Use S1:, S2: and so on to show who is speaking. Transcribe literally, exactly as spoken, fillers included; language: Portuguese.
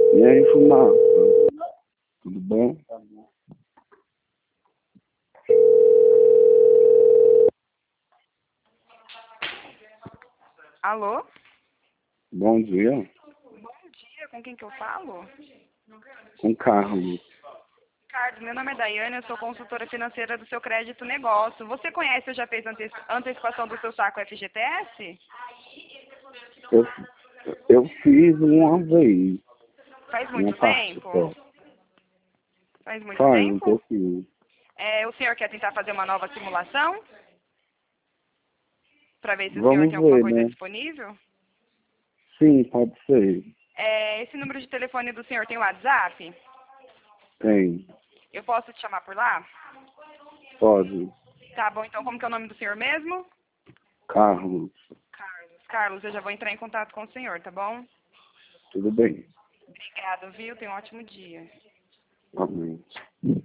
S1: E aí, Fumaça? Tudo bom?
S2: Alô?
S1: Bom dia.
S2: Bom dia, com quem que eu falo?
S1: Com Carlos.
S2: Ricardo, meu nome é Daiane, eu sou consultora financeira do seu crédito negócio. Você conhece ou já fez ante antecipação do seu saco F G T S?
S1: Eu, eu fiz uma vez.
S2: Faz
S1: Uma
S2: muito
S1: parte
S2: tempo?
S1: só.
S2: Faz muito
S1: Faz um
S2: tempo?
S1: pouquinho.
S2: É, o senhor quer tentar fazer uma nova simulação? Para ver se o senhor
S1: Vamos
S2: tem alguma
S1: ver,
S2: coisa
S1: né?
S2: disponível?
S1: Sim, pode ser.
S2: É, esse número de telefone do senhor tem WhatsApp?
S1: Tem.
S2: Eu posso te chamar por lá?
S1: Pode.
S2: Tá bom, então como que é o nome do senhor mesmo?
S1: Carlos.
S2: Carlos. Carlos, eu já vou entrar em contato com o senhor, tá bom?
S1: Tudo bem.
S2: Obrigada, viu? Tenha um ótimo dia.
S1: Amém.